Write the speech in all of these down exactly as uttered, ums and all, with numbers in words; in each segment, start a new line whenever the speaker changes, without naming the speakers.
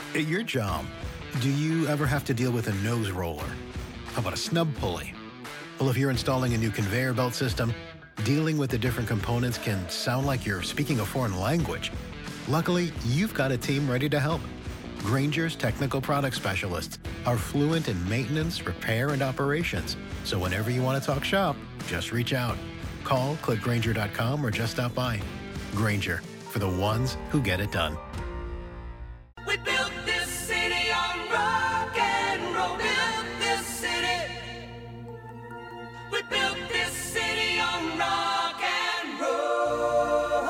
At your job, do you ever have to deal with a nose roller? How about a snub pulley? Well, if you're installing a new conveyor belt system, dealing with the different components can sound like you're speaking a foreign language. Luckily, you've got a team ready to help. Grainger's technical product specialists are fluent in maintenance, repair, and operations. So whenever you want to talk shop, just reach out. Call, click Grainger dot com, or just stop by. Grainger, for the ones who get it done.
We built this city on rock and roll. Built this city. We built this city on rock and roll.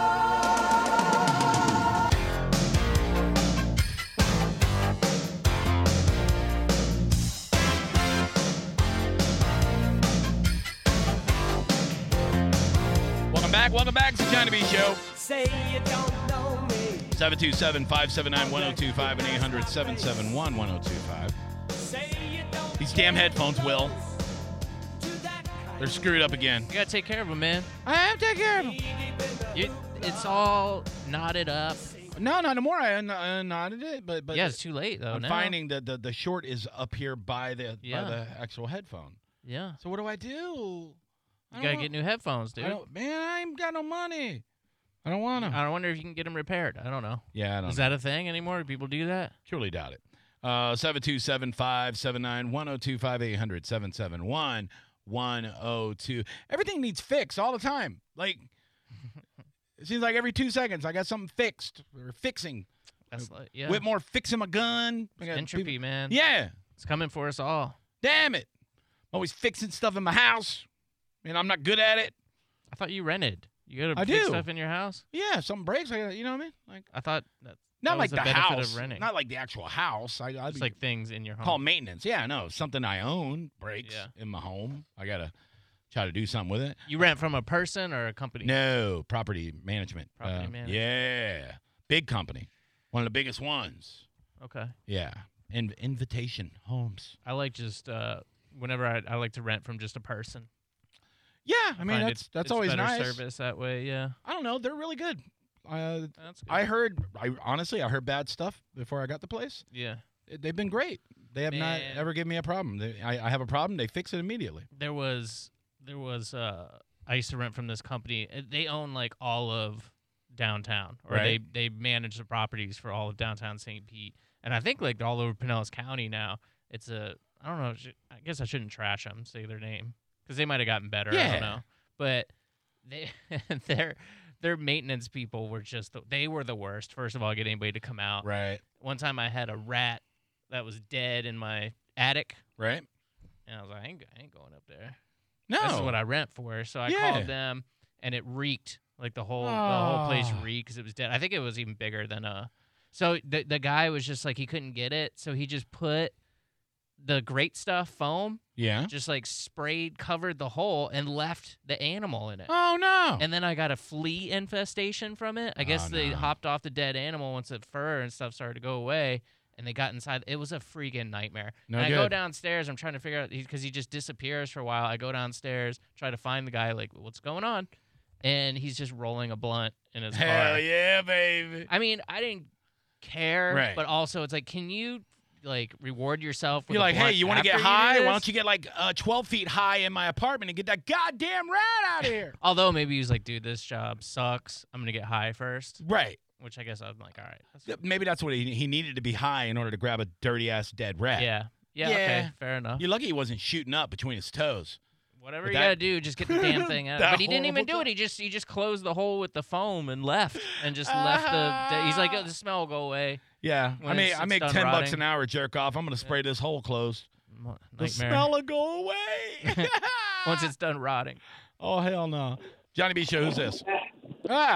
Welcome back. Welcome back to the Johnny B Show.
Say you don't know me.
seven two seven, five seven nine, one oh two five and eight hundred, seven seven one, one oh two five.
Say you don't
These damn headphones, Will. They're screwed up again.
You gotta take care of them, man.
I have to take care of them.
You, it's all knotted up.
No, not anymore. I un- uh, knotted it, but but
Yeah, it's too late though.
I'm
now.
finding that the, the short is up here by the
Yeah.
by the actual headphone.
Yeah.
So what do I do? I
You
don't
gotta
wa-
get new headphones, dude.
I don't, man, I ain't got no money. I don't want to.
I wonder if you can get them repaired. I don't know.
Yeah, I don't
Is
know.
that a thing anymore? Do people do that?
Truly doubt it. Uh, seven two seven, five seven nine, one oh two five, eight hundred, seven seven one, one oh two. Everything needs fixed all the time. Like, it seems like every two seconds I got something fixed or fixing.
That's like, yeah.
Whitmore fixing my gun. I got
Entropy,
people-
man.
Yeah.
It's coming for us all.
Damn it. I'm always fixing stuff in my house, and I'm not good at it.
I thought you rented. You gotta
I
fix
do.
stuff in your house?
Yeah, if something breaks, I gotta, you know what I mean? Like,
I thought that,
not
that
like
was the,
the
benefit
house.
of renting.
Not like the actual house. I, I'd
It's
be
like things in your home.
call maintenance. Yeah, no, something I own breaks
Yeah.
in my home. I gotta try to do something with it.
You rent from a person or a company?
No, property management.
Property
Uh,
management.
Yeah, big company, one of the biggest ones.
Okay.
Yeah, In- Invitation Homes.
I like just uh, whenever I, I like to rent from just a person.
Yeah, I mean
find
that's
it-
that's
it's
always
better
nice.
service that way. Yeah.
I don't know, they're really good. Uh,
That's good.
I heard, I honestly, I heard bad stuff before I got the place.
yeah.
They've been great. They have
Man.
not ever given me a problem. They, I, I have a problem, they fix it immediately.
There was there was uh I used to rent from this company. Uh, They own like all of downtown, or
Right.
they they manage the properties for all of downtown Saint Pete, and I think like all over Pinellas County now. It's a I don't know. sh- I guess I shouldn't trash them, say their name, because they might have gotten better. I
Yeah.
don't know, but they their their maintenance people were just the, they were the worst. First of all, get anybody to come out.
Right.
One time I had a rat that was dead in my attic,
Right?
and I was like, I ain't, I ain't going up there.
No.
This is what I rent for. So I
Yeah.
called them, and it reeked. Like the whole the whole place
Oh.
reeked because it was dead. I think it was even bigger than a. So the the guy was just like he couldn't get it, so he just put the great stuff foam,
Yeah.
just like sprayed, covered the hole, and left the animal in it.
Oh, no.
And then I got a flea infestation from it. I guess
Oh,
they
no.
hopped off the dead animal once the fur and stuff started to go away, and they got inside. It was a freaking nightmare.
No
and I go
good.
downstairs. I'm trying to figure out because he just disappears for a while. I go downstairs, try to find the guy. Like, what's going on? And he's just rolling a blunt in his
Hell
car.
yeah, baby.
I mean, I didn't care,
Right.
but also it's like, can you like reward yourself? With
You're
a
like, hey,
blunt
you want to get
after you do
high? Why
this?
don't you get like uh, twelve feet high in my apartment and get that goddamn rat out of here?
Although maybe he was like, dude, this job sucks. I'm gonna get high first.
Right.
Which I guess I'm like, all right. That's
Yeah, Maybe that's what he, he needed to be high in order to grab a dirty ass dead rat.
Yeah. Yeah,
Yeah.
okay, fair enough.
You're lucky he wasn't shooting up between his toes.
Whatever
But
you
that-
gotta do, just get the damn thing out.
that
But he didn't even
horrible
do it. He just he just closed the hole with the foam and left, and just left the. He's like, oh, the smell will go away.
Yeah. I
When
mean,
it's-
I
it's
make
done
ten bucks
rotting.
an hour, jerk off. I'm gonna spray this hole closed.
Mo-
The
Nightmare.
smell will go away.
Once it's done rotting.
Oh hell no. Johnny B Show, who's this? Ah.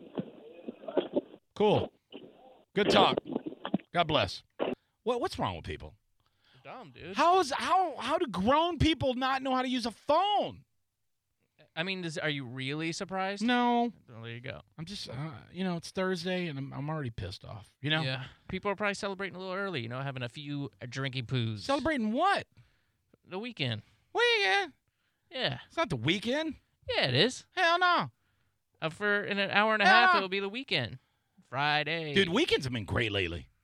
Cool. Good talk. God bless. What what's wrong with people?
Dumb, dude.
How is how how do grown people not know how to use a phone?
I mean, does, are you really surprised?
No.
Well, there you go.
I'm just uh, you know, it's Thursday and I'm I'm already pissed off. You know?
Yeah. People are probably celebrating a little early. You know, having a few uh, drinky poos.
Celebrating what?
the weekend.
Weekend?
Yeah.
It's not the weekend.
Yeah, it is.
Hell no.
Uh, for in an hour and a half,
Yeah.
it'll be the weekend. Friday.
Dude, weekends have been great lately.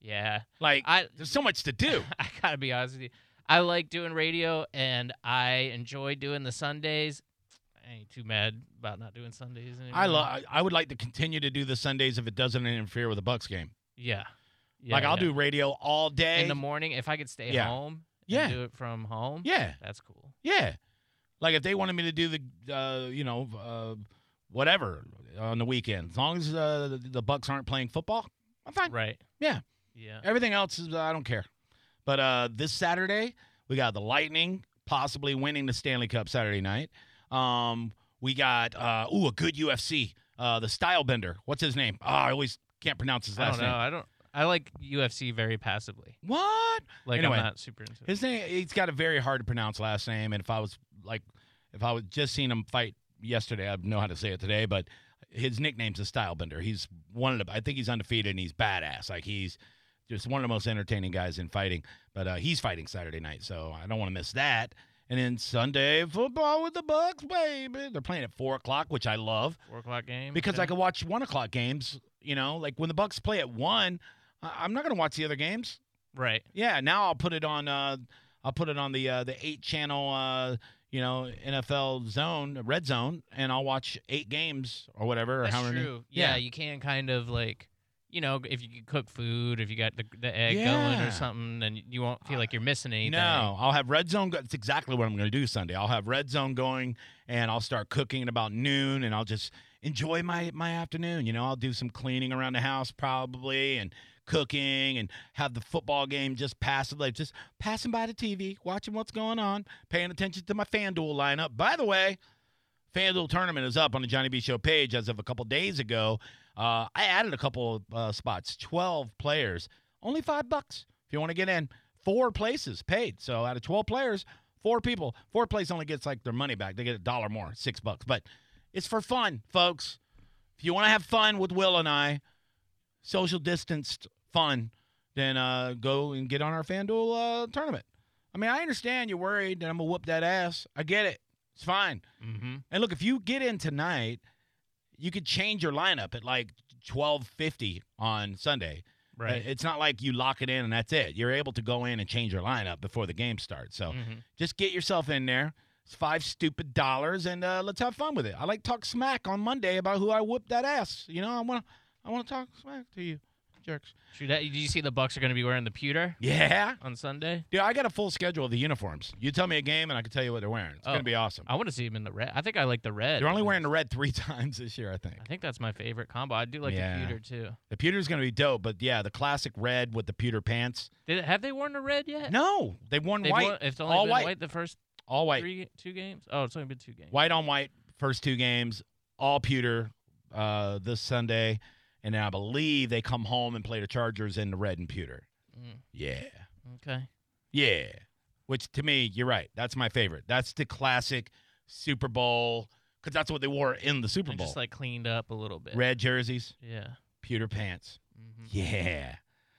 Yeah.
Like,
I
there's so much to do.
I gotta be honest with you. I like doing radio, and I enjoy doing the Sundays. I ain't too mad about not doing Sundays anymore.
I love. I would like to continue to do the Sundays if it doesn't interfere with the Bucks game.
Yeah. yeah
like I'll
yeah.
do radio all day
in the morning if I could stay
Yeah.
home. And
Yeah.
do it from home.
Yeah,
That's cool.
yeah. Like if they wanted me to do the, uh, you know, uh, whatever on the weekend, as long as uh, the, the Bucks aren't playing football, I'm fine.
Right.
Yeah.
Yeah.
Everything else is uh, I don't care. But uh, this Saturday we got the Lightning possibly winning the Stanley Cup Saturday night. Um, we got uh, ooh a good U F C, uh, the Stylebender. What's his name? Oh, I always can't pronounce his
I
last
don't know.
name.
I don't. I like U F C very passively.
What?
Like
Anyway,
I'm not super into it.
His name, he's got a very hard to pronounce last name, and if I was like, if I was just seen him fight yesterday, I'd know how to say it today. But his nickname's a Stylebender. He's one of the, I think he's undefeated, and he's badass. Like he's just one of the most entertaining guys in fighting. But uh, he's fighting Saturday night, so I don't want to miss that. And then Sunday football with the Bucks, baby. They're playing at four o'clock, which I love
Four o'clock game.
because
okay.
I can watch one o'clock games. You know, like when the Bucks play at one, I- I'm not going to watch the other games.
Right.
Yeah, now I'll put it on. Uh, I'll put it on the uh, the eight channel. Uh, you know, N F L Zone, Red Zone, and I'll watch eight games or whatever. Or
That's
how many.
true. Yeah,
Yeah.
you can kind of like, you know, if you can cook food, if you got the, the egg going
Yeah.
or something, then you won't feel like you're missing anything.
No, I'll have Red Zone. Go- That's exactly what I'm going to do Sunday. I'll have Red Zone going, and I'll start cooking at about noon, and I'll just enjoy my my afternoon. You know, I'll do some cleaning around the house probably, and cooking, and have the football game just passively, just passing by the T V, watching what's going on, paying attention to my FanDuel lineup. By the way, FanDuel tournament is up on the Johnny B Show page as of a couple days ago. Uh, I added a couple of uh, spots, twelve players, only five bucks if you want to get in. Four places paid. So out of twelve players, four people, four place only gets like their money back. They get a dollar more, six bucks. But it's for fun, folks. If you want to have fun with Will and I, social distanced fun, then uh, go and get on our FanDuel uh, tournament. I mean, I understand you're worried that I'm going to whoop that ass. I get it. It's fine.
Mm-hmm.
And look, if you get in tonight, you could change your lineup at like twelve fifty on Sunday.
Right.
Uh, It's not like you lock it in and that's it. You're able to go in and change your lineup before the game starts. So
Mhm.
just get yourself in there. It's five stupid dollars, and uh, let's have fun with it. I like to talk smack on Monday about who I whooped that ass. You know, I want to I want to talk smack to you, jerks.
Shoot, that, did you see the Bucks are going to be wearing the pewter
Yeah.
on Sunday?
Dude, I got a full schedule of the uniforms. You tell me a game, and I can tell you what they're wearing. It's
Oh.
going to be awesome.
I want to see them in the red. I think I like the red.
They're only wearing the red three times this year, I think.
I think that's my favorite combo. I do like
Yeah.
the pewter too.
The pewter's going to be dope, but yeah, the classic red with the pewter pants.
Did it, have they worn the red yet?
No, they've worn
They've
white.
worn- it's only
all
been
white.
white. the first
All white.
three two games. Oh, it's only been two games.
White on white, first two games, all pewter uh, this Sunday. And then I believe they come home and play the Chargers in the red and pewter.
Mm,
Yeah.
okay.
Yeah. Which, to me, you're right. That's my favorite. That's the classic Super Bowl, because that's what they wore in the Super
And
Bowl.
just like cleaned up a little bit.
Red jerseys,
Yeah.
pewter pants.
hmm
Yeah.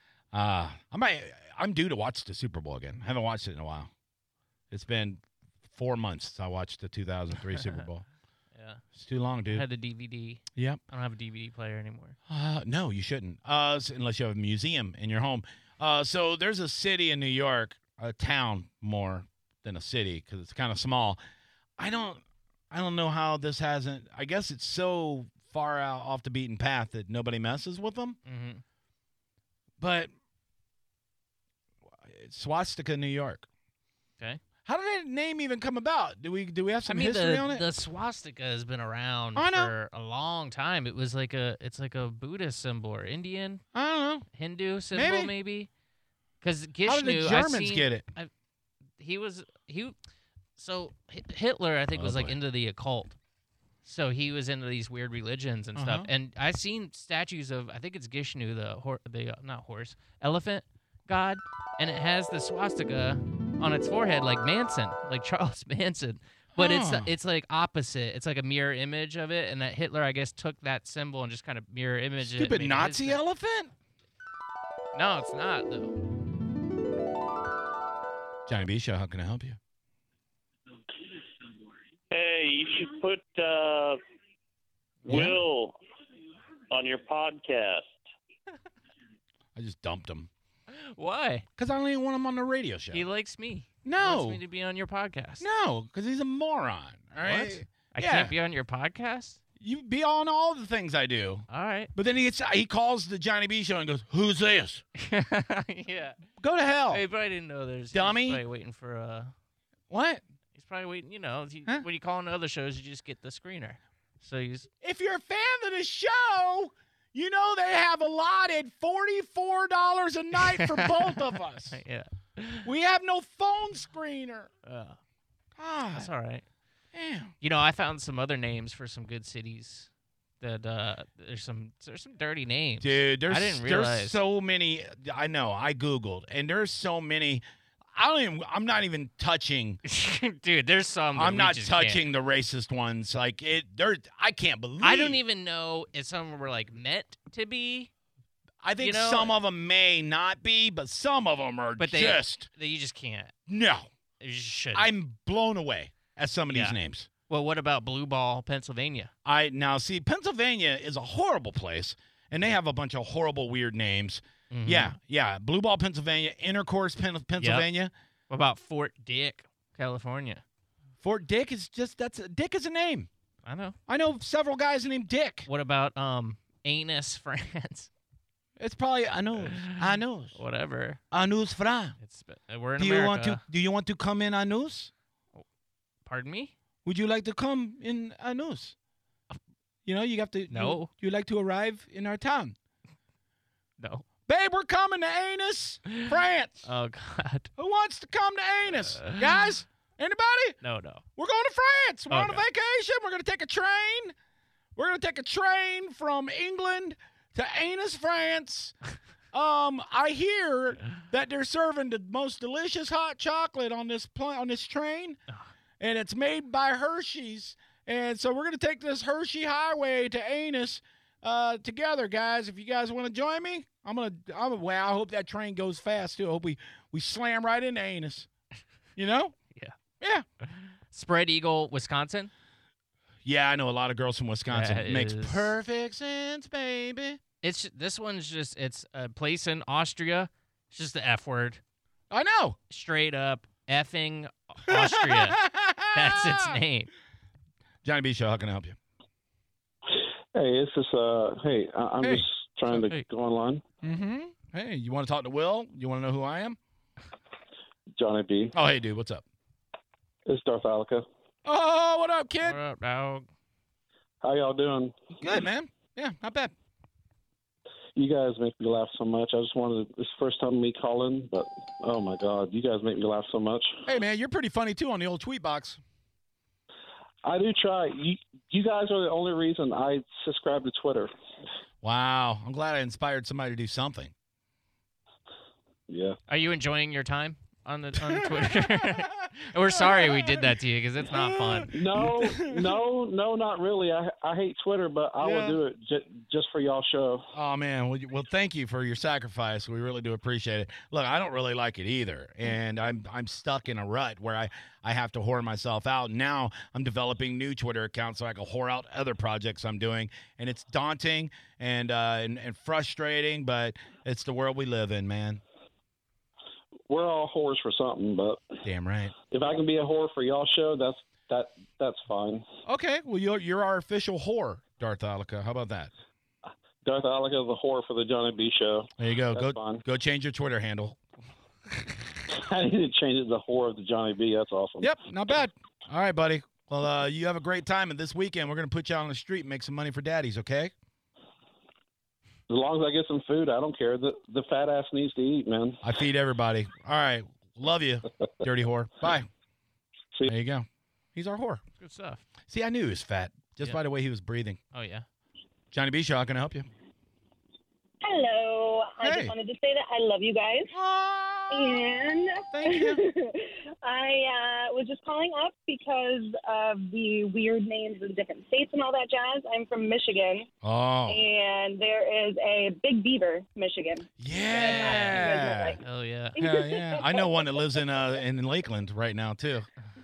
Uh, I might, I'm due to watch the Super Bowl again. I haven't watched it in a while. It's been four months since I watched the two thousand three Super Bowl.
Yeah.
It's too long,
I
dude.
had the D V D.
Yep.
I don't have a D V D player anymore.
Uh, no, you shouldn't. Uh, s- unless you have a museum in your home. Uh, so there's a city in New York, a town more than a city because it's kind of small. I don't, I don't know how this hasn't. I guess it's so far out off the beaten path that nobody messes with them.
Mm-hmm.
But Swastika, New York.
Okay.
How did that name even come about? Do we do we have
I
some
mean,
history
the,
on it?
the swastika has been around
I know.
for a long time. It was like a, it's like a Buddhist symbol or Indian,
I don't know.
Hindu symbol,
Maybe.
maybe. Because
How did
Gishnu,
the
I
Germans
seen-
get it?
he was he so Hi- Hitler I think
Oh,
was like
boy.
into the occult, so he was into these weird religions and stuff.
Uh-huh.
And I seen statues of I think it's Gishnu, the hor- the uh, not horse elephant god, and it has the swastika on its forehead like Manson, like Charles Manson. But it's
Huh.
it's like opposite. It's like a mirror image of it, and that Hitler I guess took that symbol and just kind of mirror image it. and
Stupid
made it his
Nazi
thing.
elephant?
No, it's not though.
Johnny B Show, how can I help you?
Hey, you should put uh,
Yeah.
Will on your podcast.
I just dumped him.
Why?
Because I don't even want him on the radio show.
He likes me. He
no.
wants me to be on your podcast.
No, because he's a moron. All right.
What? I
Yeah.
can't be on your podcast?
You be on all the things I do.
All right.
But then he gets, he calls the Johnny B show and goes, "Who's this?"
Yeah.
Go to hell.
Hey, probably didn't know there's.
Dummy.
He's probably waiting for uh.
What?
He's probably waiting. You know, he,
Huh?
when you call into other shows, you just get the screener. So he's.
If you're a fan of the show, you know they have allotted forty-four dollars a night for both of us.
Yeah.
We have no phone screener.
Uh,
God,
that's all right.
damn.
You know, I found some other names for some good cities. That uh, there's some there's some dirty names.
Dude, there's,
I didn't
there's
realize.
so many. I know. I Googled, and there's so many. I don't even, I'm not even touching.
Dude, there's some. that
I'm
we
not
just can't.
touching the racist ones. Like, it, they're, I can't believe.
I don't even know if some were like meant to be,
I think
you know-
some of them may not be, but some of them are
but they
just.
that you just can't.
No.
You just shouldn't.
I'm blown away at some of
Yeah.
these names.
Well, what about Blue Ball, Pennsylvania?
I now see Pennsylvania is a horrible place, and they have a bunch of horrible, weird names.
Mhm.
Yeah, yeah. Blue Ball, Pennsylvania. Intercourse, Pen- Pennsylvania.
What about Fort Dick, California?
Fort Dick is just that's Dick is a name.
I know.
I know several guys named Dick.
What about um Anus, France?
It's probably Anus. Anus.
Whatever.
Anus Fran.
It's uh, we're in
Do you
America.
want to? Do you want to come in Anus?
Pardon me?
Would you like to come in Anus? You know, you have to.
No.
You, you like to arrive in our town,
No.
babe? We're coming to Anus, France.
Oh God.
Who wants to come to Anus, guys? Anybody?
No, no.
We're going to France. We're on a
Okay.
vacation. We're going to take a train. We're going to take a train from England to Anus, France. Um, I hear that they're serving the most delicious hot chocolate on this pl- on this train, and it's made by Hershey's. And so we're going to take this Hershey Highway to Anus uh, together, guys. If you guys want to join me, I'm gonna. I'm. Well, I hope that train goes fast too. I hope we we slam right into Anus. You know?
Yeah.
Yeah.
Spread Eagle, Wisconsin.
Yeah, I know a lot of girls from Wisconsin.
That
It makes
is-
perfect sense, baby.
It's this one's just it's a place in Austria. It's just the F word.
I know.
Straight up effing Austria. That's its name.
Johnny B Show, how can I help you?
Hey, it's just uh, hey, I- I'm
Hey.
just trying to
Hey.
go online.
Mm-hmm. Hey, you want to talk to Will? You want to know who I am?
Johnny B.
Oh, hey, dude, what's up?
It's Darth Alica.
Oh, what up, kid?
What up, dog?
How y'all doing?
Good, man. Yeah, not bad.
You guys make me laugh so much. I just wanted. It's the first time me calling, but oh my God, you guys make me laugh so much.
Hey, man, you're pretty funny, too, on the old tweet box.
I do try. You, you guys are the only reason I subscribe to Twitter.
Wow. I'm glad I inspired somebody to do something.
Yeah.
Are you enjoying your time on the on Twitter? We're sorry we did that to you because it's not fun.
No, no, no, not really. I I hate Twitter, but I
Yeah.
will do it j- just for y'all show.
Oh, man. Well, you- well, thank you for your sacrifice. We really do appreciate it. Look, I don't really like it either. And I'm I'm stuck in a rut where I, I have to whore myself out. Now I'm developing new Twitter accounts so I can whore out other projects I'm doing. And it's daunting and, uh, and, and frustrating, but it's the world we live in, man.
We're all whores for something, but
Damn right.
if I can be a whore for y'all show, that's that that's fine.
Okay. Well, you're, you're our official whore, Darth Alica. How about that?
Darth Alica is the whore for the Johnny B show.
There you go.
That's
Go
fine.
go change your Twitter handle.
I need to change it to the whore of the Johnny B. That's awesome.
Yep, not bad. All right, buddy. Well, uh, you have a great time, and this weekend we're going to put you out on the street and make some money for daddies, okay?
As long as I get some food, I don't care. The the fat ass needs to eat, man.
I feed everybody. All right. Love you, dirty whore. Bye.
See-
There you go. He's our whore.
Good stuff.
See, I knew he was fat just
Yeah.
by the way he was breathing.
Oh yeah.
Johnny B. Shaw, can I help you?
Hello. I
Hey.
just wanted to say that I love you guys. And
Thank you.
I uh, was just calling up because of the weird names of the different states and all that jazz. I'm from Michigan,
Oh,
and there is a Big Beaver, Michigan.
yeah.
Oh yeah.
Hell yeah. I know one that lives in uh in Lakeland right now too.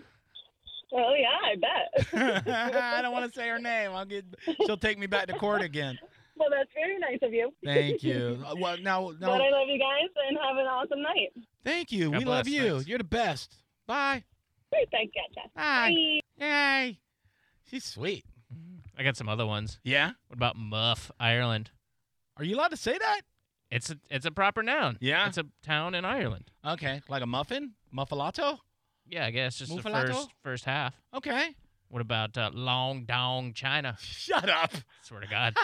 Oh, yeah, I bet.
I don't want to say her name. I'll get she'll take me back to court again.
Well, that's very nice of you.
Thank you. Uh, Well, now,
But
now,
I love you guys and have an awesome night.
thank you.
God
We love
bless.
you.
Thanks.
You're the best. Bye.
Great, thank you.
Bye.
Bye.
Yay. She's sweet.
I got some other ones.
Yeah.
What about Muff, Ireland?
Are you allowed to say that?
It's a it's a proper noun.
Yeah?
It's a town in Ireland.
Okay. Like a muffin? Muffalato?
Yeah, I guess just the
Muffalato?
first first half.
Okay.
What about uh, Long Dong, China?
Shut up.
Swear to God,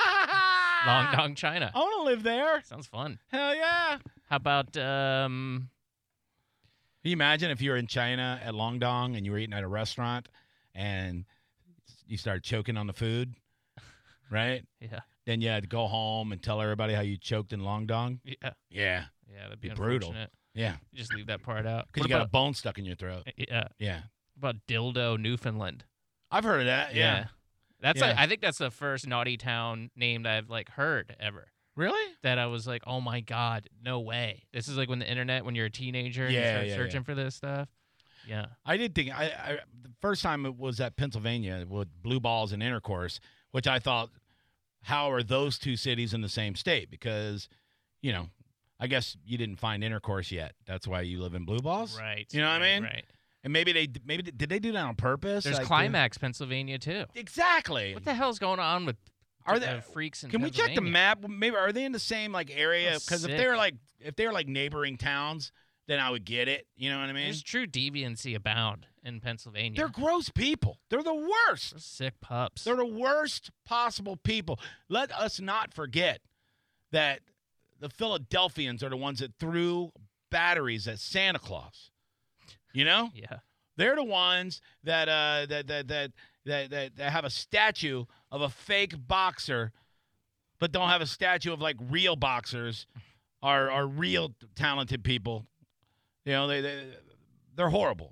I
Long Dong, China.
want to live there.
Sounds fun.
Hell yeah.
How about um?
Can you imagine if you were in China at Long Dong and you were eating at a restaurant and you started choking on the food, right?
Yeah,
Then you had to go home and tell everybody how you choked in Long Dong.
yeah,
Yeah.
yeah. That'd be,
Be brutal.
unfortunate.
Yeah.
You just leave that part out.
Because
What
you got a
about,
bone stuck in your throat.
yeah.
Yeah.
What about Dildo, Newfoundland?
I've heard of that. Yeah.
That's
Yeah.
Like, I think that's the first naughty town name that I've like heard ever.
Really?
That I was like, oh my God, no way. This is like when the internet, when you're a teenager and you
Yeah,
start
yeah,
searching
yeah.
for this stuff. Yeah.
I did think I, I the first time it was at Pennsylvania with Blue Balls and Intercourse, which I thought, how are those two cities in the same state? Because, you know, I guess you didn't find Intercourse yet. That's why you live in Blue Balls,
Right.
You know what I
right,
mean?
Right.
And maybe they maybe did they do that on purpose?
There's
Like,
Climax, Pennsylvania, too.
they- exactly.
What the hell's going on with
Are
uh,
they-
freaks in
Can we check the
Pennsylvania?
map? Maybe are they in the same like area?
Oh,
Because if
sick.
they're like if they're like neighboring towns, then I would get it. You know what I mean?
There's true deviancy abound in Pennsylvania.
They're gross people. They're the worst.
They're sick pups.
They're the worst possible people. Let us not forget that the Philadelphians are the ones that threw batteries at Santa Claus. You know?
yeah.
They're the ones that uh that that that that that, that have a statue of a fake boxer, but don't have a statue of like real boxers, are are real talented people. You know, they they they're horrible.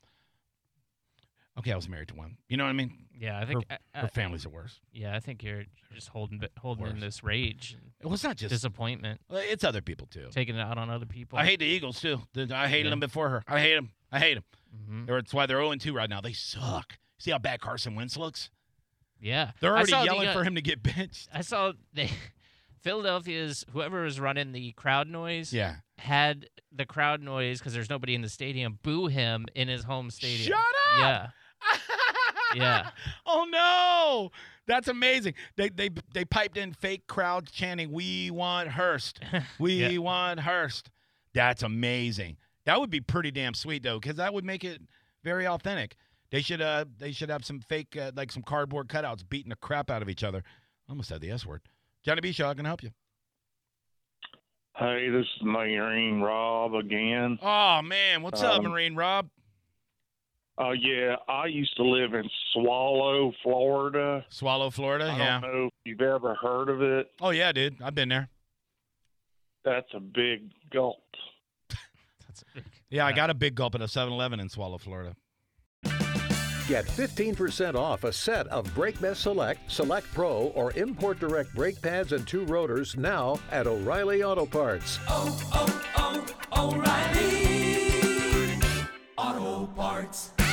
Okay, I was married to one. You know what I mean?
Yeah, I think. I, I-
Her family's the worst.
yeah, I think you're just holding holding in
Worse.
this rage, and
Well, it's not just
disappointment,
well, it's other people too.
taking it out on other people.
I hate the Eagles too. I hated
Yeah.
them before her. I hate them. I hate them.
hmm
That's why they're oh and two right now. They suck. See how bad Carson Wentz looks?
Yeah,
They're
I
already
saw the,
yelling
uh,
for him to get benched.
I saw they Philadelphia's whoever was running the crowd noise
Yeah.
had the crowd noise because there's nobody in the stadium boo him in his home stadium.
Shut up!
Yeah, Yeah.
Oh no, that's amazing. They they they piped in fake crowds chanting, "We want Hurst. We
Yeah.
want Hurst." That's amazing. That would be pretty damn sweet though, because that would make it very authentic. They should uh they should have some fake uh, like some cardboard cutouts beating the crap out of each other. I almost said the S word. Johnny B. Shaw, I can help you.
Hey, this is Marine Rob again.
Oh man, what's up,
Um,
Marine Rob?
Oh, yeah, I used to live in Swallow, Florida.
Swallow, Florida.
I
Yeah.
don't know if you've ever heard of it.
Oh yeah, dude. I've been there.
That's a big gulp.
That's a big,
Yeah, I got a big gulp at a seven eleven in Swallow, Florida.
Get fifteen percent off a set of Brake Best Select, Select Pro, or Import Direct brake pads and two rotors now at O'Reilly Auto Parts.
oh, oh, oh, O'Reilly Auto Parts.